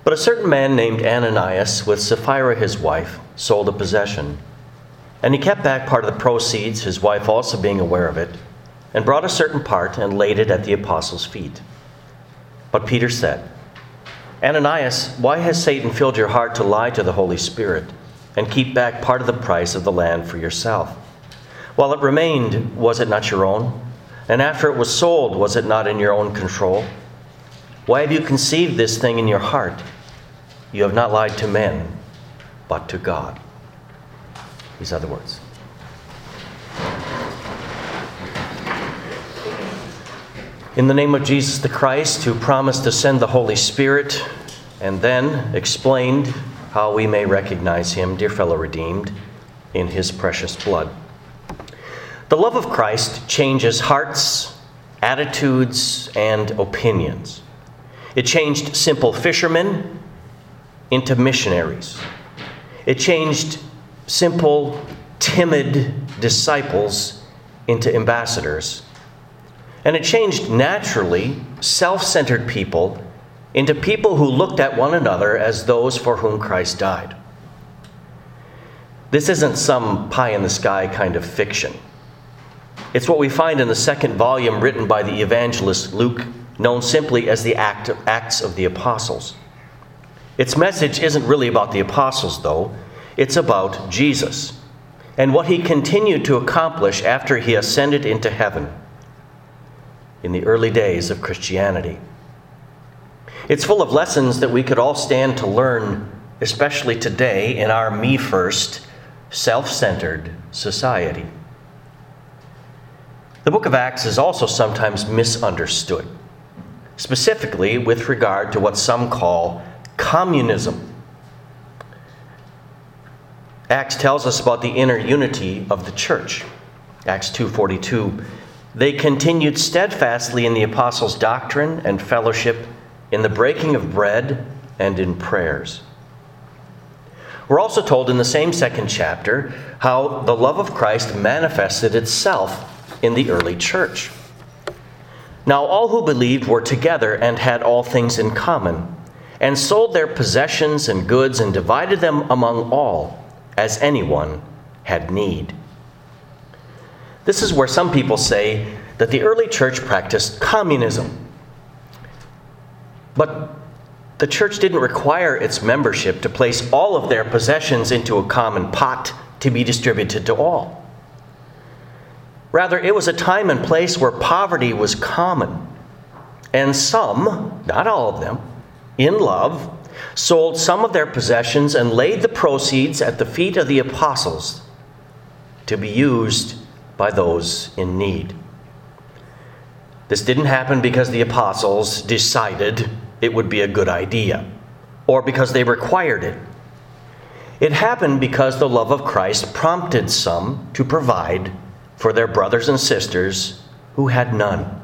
But a certain man named Ananias, with Sapphira his wife, sold a possession. And he kept back part of the proceeds, his wife also being aware of it, and brought a certain part and laid it at the apostles' feet. But Peter said, Ananias, why has Satan filled your heart to lie to the Holy Spirit and keep back part of the price of the land for yourself? While it remained, was it not your own? And after it was sold, was it not in your own control? Why have you conceived this thing in your heart? You have not lied to men, but to God. These are the words. In the name of Jesus the Christ, who promised to send the Holy Spirit and then explained how we may recognize him, dear fellow redeemed, in his precious blood. The love of Christ changes hearts, attitudes, and opinions. It changed simple fishermen into missionaries. It changed simple, timid disciples into ambassadors. And it changed naturally self-centered people into people who looked at one another as those for whom Christ died. This isn't some pie-in-the-sky kind of fiction. It's what we find in the second volume written by the evangelist Luke, known simply as the Acts of the Apostles. Its message isn't really about the apostles, though. It's about Jesus and what he continued to accomplish after he ascended into heaven in the early days of Christianity. It's full of lessons that we could all stand to learn, especially today in our me-first, self-centered society. The book of Acts is also sometimes misunderstood, specifically with regard to what some call communism. Acts tells us about the inner unity of the church. Acts 2:42. They continued steadfastly in the apostles' doctrine and fellowship, in the breaking of bread and in prayers. We're also told in the same second chapter how the love of Christ manifested itself in the early church. Now all who believed were together and had all things in common, and sold their possessions and goods and divided them among all, as anyone had need. This is where some people say that the early church practiced communism. But the church didn't require its membership to place all of their possessions into a common pot to be distributed to all. Rather, it was a time and place where poverty was common. And some, not all of them, in love, sold some of their possessions and laid the proceeds at the feet of the apostles to be used by those in need. This didn't happen because the apostles decided it would be a good idea, or because they required it. It happened because the love of Christ prompted some to provide for their brothers and sisters who had none.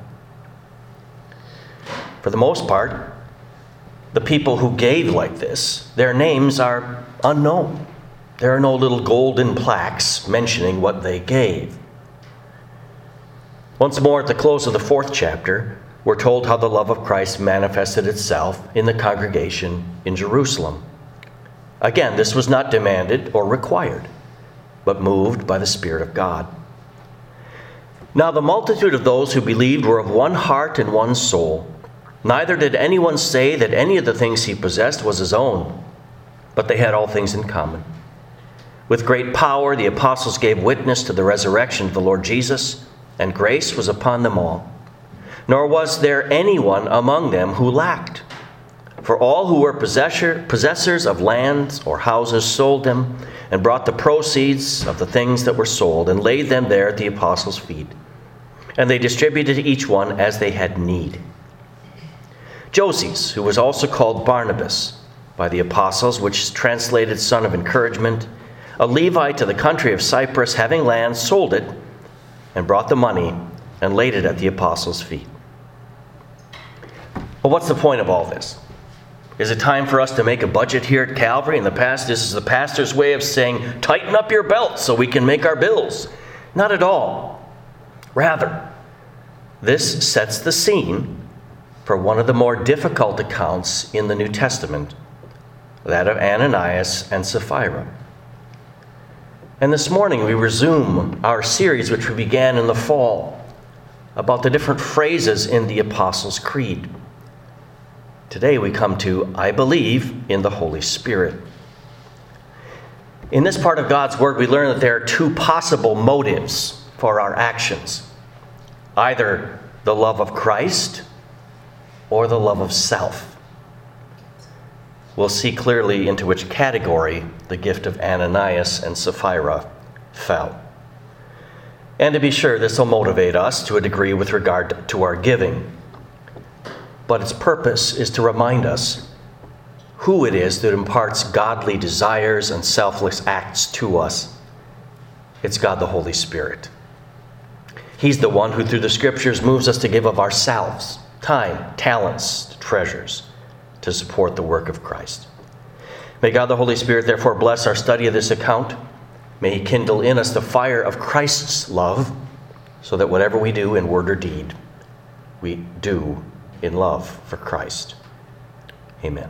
For the most part, the people who gave like this, their names are unknown. There are no little golden plaques mentioning what they gave. Once more, at the close of the 4th chapter, we're told how the love of Christ manifested itself in the congregation in Jerusalem. Again, this was not demanded or required, but moved by the Spirit of God. Now the multitude of those who believed were of one heart and one soul. Neither did anyone say that any of the things he possessed was his own, but they had all things in common. With great power, the apostles gave witness to the resurrection of the Lord Jesus, and grace was upon them all. Nor was there anyone among them who lacked. For all who were possessors of lands or houses sold them, and brought the proceeds of the things that were sold, and laid them there at the apostles' feet. And they distributed to each one as they had need. Joses, who was also called Barnabas by the apostles, which is translated son of encouragement, a Levite to the country of Cyprus, having land, sold it, and brought the money, and laid it at the apostles' feet. Well, what's the point of all this? Is it time for us to make a budget here at Calvary? In the past, this is the pastor's way of saying, tighten up your belt so we can make our bills. Not at all. Rather, this sets the scene for one of the more difficult accounts in the New Testament that of Ananias and Sapphira. And this morning we resume our series, which we began in the fall, about the different phrases in the Apostles' Creed. Today we come to, I believe in the Holy Spirit. In this part of God's Word, we learn that there are two possible motives for our actions. Either the love of Christ or the love of self. We'll see clearly into which category the gift of Ananias and Sapphira fell. And to be sure, this will motivate us to a degree with regard to our giving. But its purpose is to remind us who it is that imparts godly desires and selfless acts to us. It's God the Holy Spirit. He's the one who through the Scriptures moves us to give of ourselves, time, talents, treasures, to support the work of Christ. May God the Holy Spirit therefore bless our study of this account. May He kindle in us the fire of Christ's love, so that whatever we do in word or deed, we do in love for Christ. Amen.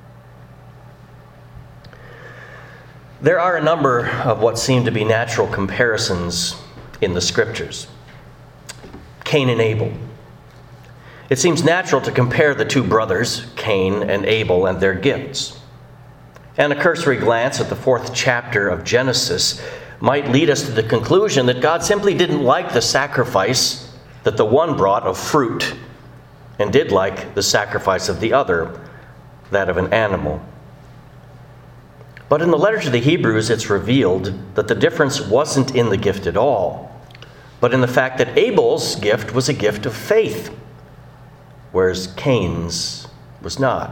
There are a number of what seem to be natural comparisons in the Scriptures. Cain and Abel. It seems natural to compare the two brothers, Cain and Abel, and their gifts. And a cursory glance at the 4th chapter of Genesis might lead us to the conclusion that God simply didn't like the sacrifice that the one brought of fruit, and did like the sacrifice of the other, that of an animal. But in the letter to the Hebrews, it's revealed that the difference wasn't in the gift at all, but in the fact that Abel's gift was a gift of faith, whereas Cain's was not.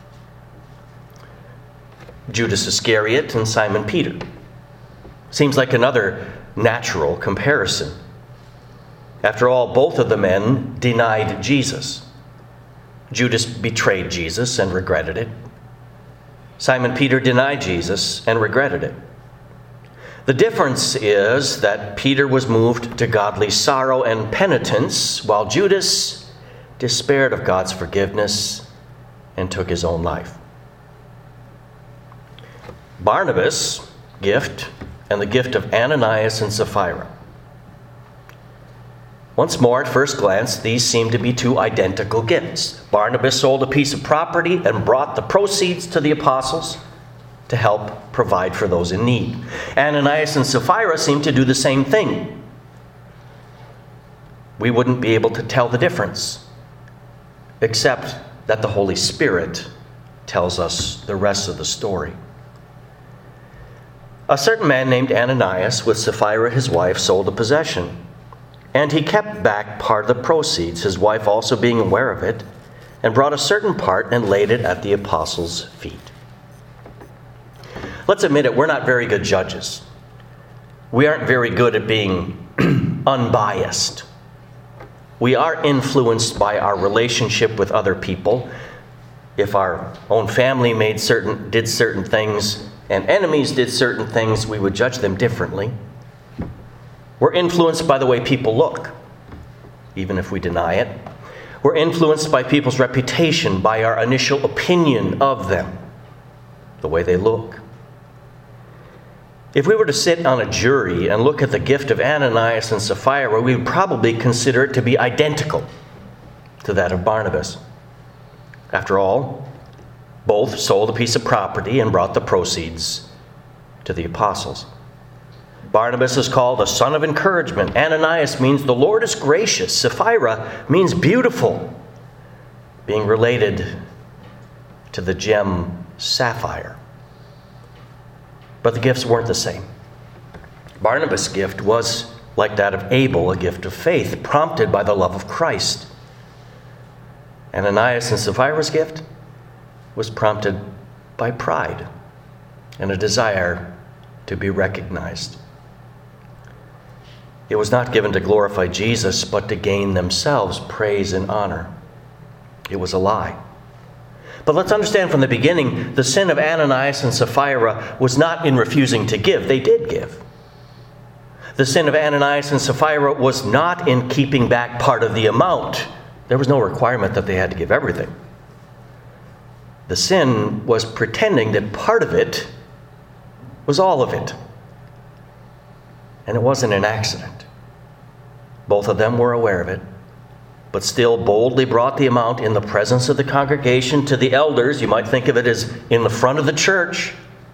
Judas Iscariot and Simon Peter. Seems like another natural comparison. After all, both of the men denied Jesus. Judas betrayed Jesus and regretted it. Simon Peter denied Jesus and regretted it. The difference is that Peter was moved to godly sorrow and penitence, while Judas despaired of God's forgiveness and took his own life. Barnabas' gift and the gift of Ananias and Sapphira. Once more, at first glance, these seem to be two identical gifts. Barnabas sold a piece of property and brought the proceeds to the apostles to help provide for those in need. Ananias and Sapphira seem to do the same thing. We wouldn't be able to tell the difference, except that the Holy Spirit tells us the rest of the story. A certain man named Ananias, with Sapphira his wife, sold a possession, and he kept back part of the proceeds, his wife also being aware of it, and brought a certain part and laid it at the apostles' feet. Let's admit it, we're not very good judges. We aren't very good at being unbiased. We are influenced by our relationship with other people. If our own family did certain things and enemies did certain things, we would judge them differently. We're influenced by the way people look, even if we deny it. We're influenced by people's reputation, by our initial opinion of them, the way they look. If we were to sit on a jury and look at the gift of Ananias and Sapphira, we would probably consider it to be identical to that of Barnabas. After all, both sold a piece of property and brought the proceeds to the apostles. Barnabas is called a son of encouragement. Ananias means the Lord is gracious. Sapphira means beautiful, being related to the gem sapphire. But the gifts weren't the same. Barnabas' gift was, like that of Abel, a gift of faith, prompted by the love of Christ. Ananias and Sapphira's gift was prompted by pride and a desire to be recognized. It was not given to glorify Jesus, but to gain themselves praise and honor. It was a lie. But let's understand from the beginning, the sin of Ananias and Sapphira was not in refusing to give. They did give. The sin of Ananias and Sapphira was not in keeping back part of the amount. There was no requirement that they had to give everything. The sin was pretending that part of it was all of it. And it wasn't an accident. Both of them were aware of it, but still boldly brought the amount in the presence of the congregation to the elders. You might think of it as in the front of the church,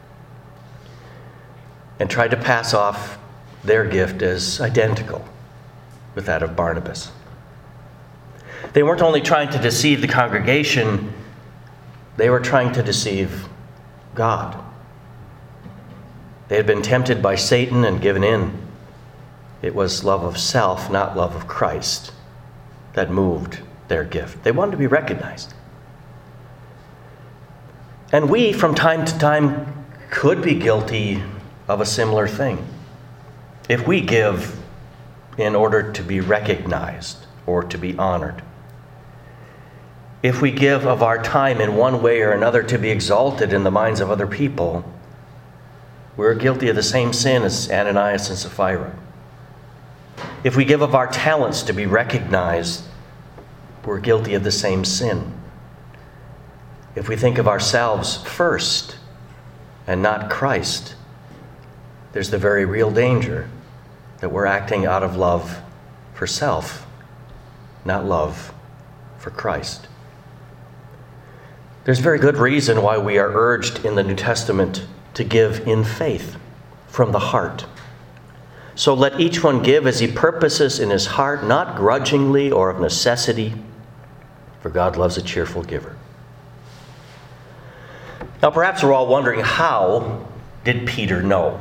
and tried to pass off their gift as identical with that of Barnabas. They weren't only trying to deceive the congregation, they were trying to deceive God. They had been tempted by Satan and given in. It was love of self, not love of Christ, that moved their gift. They wanted to be recognized. And we, from time to time, could be guilty of a similar thing. If we give in order to be recognized or to be honored, if we give of our time in one way or another to be exalted in the minds of other people, we're guilty of the same sin as Ananias and Sapphira. If we give of our talents to be recognized, we're guilty of the same sin. If we think of ourselves first and not Christ, there's the very real danger that we're acting out of love for self, not love for Christ. There's very good reason why we are urged in the New Testament to give in faith from the heart. So let each one give as he purposes in his heart, not grudgingly or of necessity, for God loves a cheerful giver. Now perhaps we're all wondering, how did Peter know?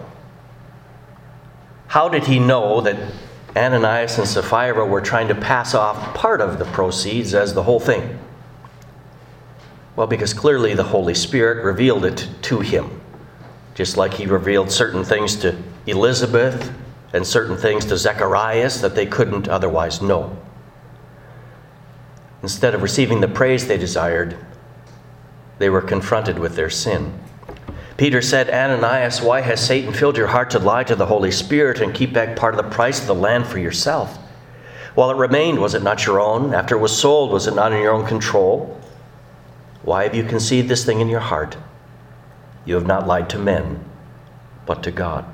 How did he know that Ananias and Sapphira were trying to pass off part of the proceeds as the whole thing? Well, because clearly the Holy Spirit revealed it to him, just like he revealed certain things to Elizabeth and certain things to Zacharias that they couldn't otherwise know. Instead of receiving the praise they desired, they were confronted with their sin. Peter said, Ananias, why has Satan filled your heart to lie to the Holy Spirit and keep back part of the price of the land for yourself? While it remained, was it not your own? After it was sold, was it not in your own control? Why have you conceived this thing in your heart? You have not lied to men, but to God.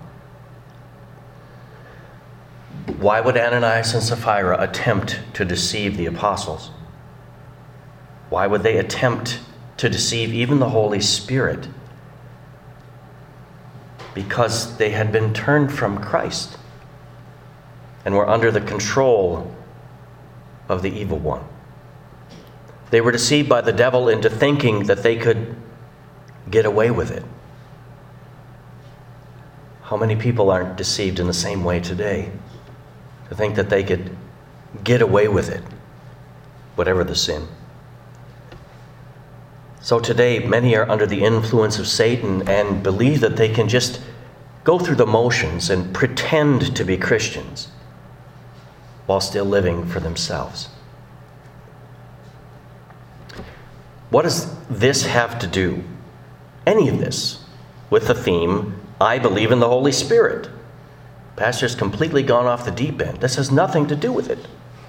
Why would Ananias and Sapphira attempt to deceive the apostles? Why would they attempt to deceive even the Holy Spirit? Because they had been turned from Christ and were under the control of the evil one. They were deceived by the devil into thinking that they could get away with it. How many people aren't deceived in the same way today? To think that they could get away with it, whatever the sin. So today, many are under the influence of Satan and believe that they can just go through the motions and pretend to be Christians while still living for themselves. What does this have to do, any of this, with the theme, I believe in the Holy Spirit? Pastor's completely gone off the deep end. This has nothing to do with it.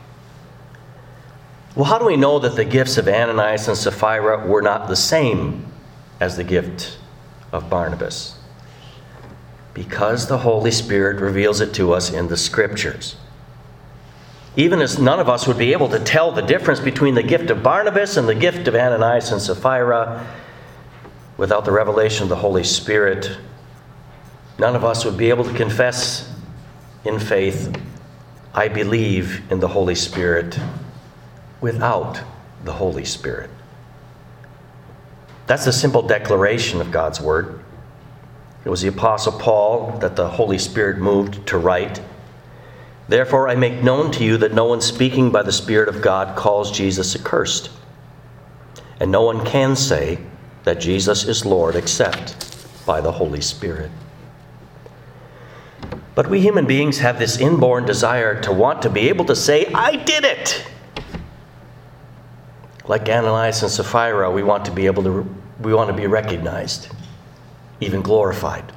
Well, how do we know that the gifts of Ananias and Sapphira were not the same as the gift of Barnabas? Because the Holy Spirit reveals it to us in the Scriptures. Even as none of us would be able to tell the difference between the gift of Barnabas and the gift of Ananias and Sapphira without the revelation of the Holy Spirit, none of us would be able to confess in faith, I believe in the Holy Spirit, without the Holy Spirit. That's a simple declaration of God's Word. It was the Apostle Paul that the Holy Spirit moved to write, Therefore I make known to you that no one speaking by the Spirit of God calls Jesus accursed. And no one can say that Jesus is Lord except by the Holy Spirit. But we human beings have this inborn desire to want to be able to say, I did it! Like Ananias and Sapphira, we want to be recognized, even glorified.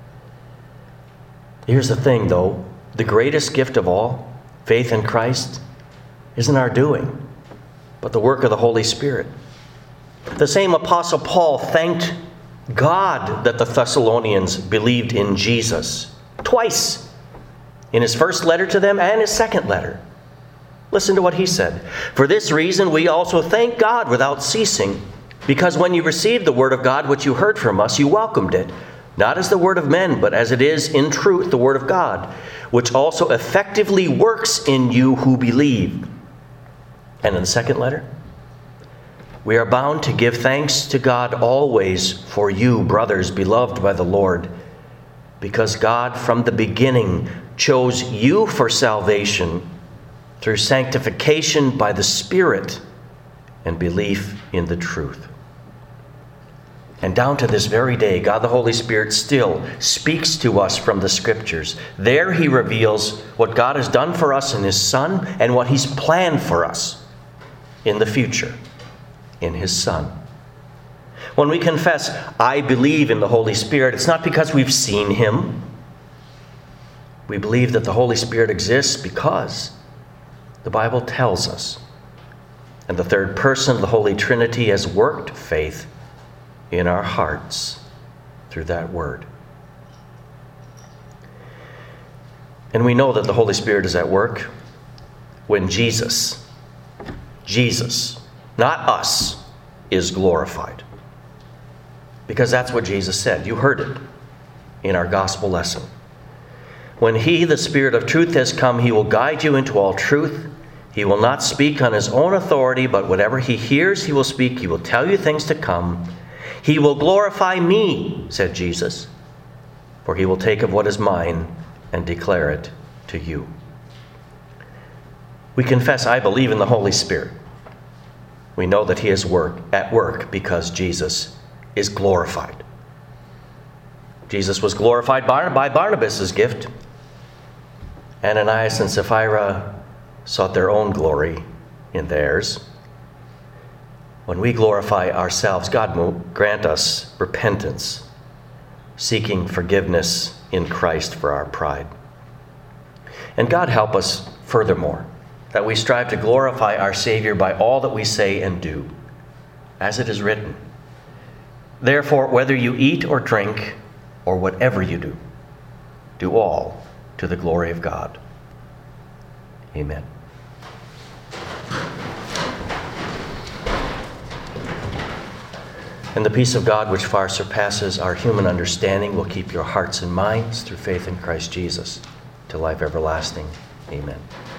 Here's the thing, though. The greatest gift of all, faith in Christ, isn't our doing, but the work of the Holy Spirit. The same Apostle Paul thanked God that the Thessalonians believed in Jesus twice, in his first letter to them and his second letter. Listen to what he said. "For this reason we also thank God without ceasing, because when you received the word of God which you heard from us, you welcomed it, not as the word of men, but as it is in truth the word of God, which also effectively works in you who believe." And in the second letter, "We are bound to give thanks to God always for you, brothers, beloved by the Lord, because God from the beginning chose you for salvation through sanctification by the Spirit and belief in the truth." And down to this very day, God the Holy Spirit still speaks to us from the Scriptures. There he reveals what God has done for us in his Son and what he's planned for us in the future in his Son. When we confess, "I believe in the Holy Spirit," it's not because we've seen him. We believe that the Holy Spirit exists because the Bible tells us. And the third person of the Holy Trinity has worked faith in our hearts through that word. And we know that the Holy Spirit is at work when Jesus, not us, is glorified. Because that's what Jesus said. You heard it in our gospel lesson. When he, the Spirit of truth, has come, he will guide you into all truth. He will not speak on his own authority, but whatever he hears, he will speak. He will tell you things to come. He will glorify me, said Jesus, for he will take of what is mine and declare it to you. We confess, I believe in the Holy Spirit. We know that he is at work because Jesus is glorified. Jesus was glorified by Barnabas' gift. Ananias and Sapphira sought their own glory in theirs. When we glorify ourselves, God will grant us repentance, seeking forgiveness in Christ for our pride. And God help us furthermore, that we strive to glorify our Savior by all that we say and do, as it is written. Therefore, whether you eat or drink, or whatever you do, do all to the glory of God. Amen. And the peace of God, which far surpasses our human understanding, will keep your hearts and minds through faith in Christ Jesus to life everlasting. Amen.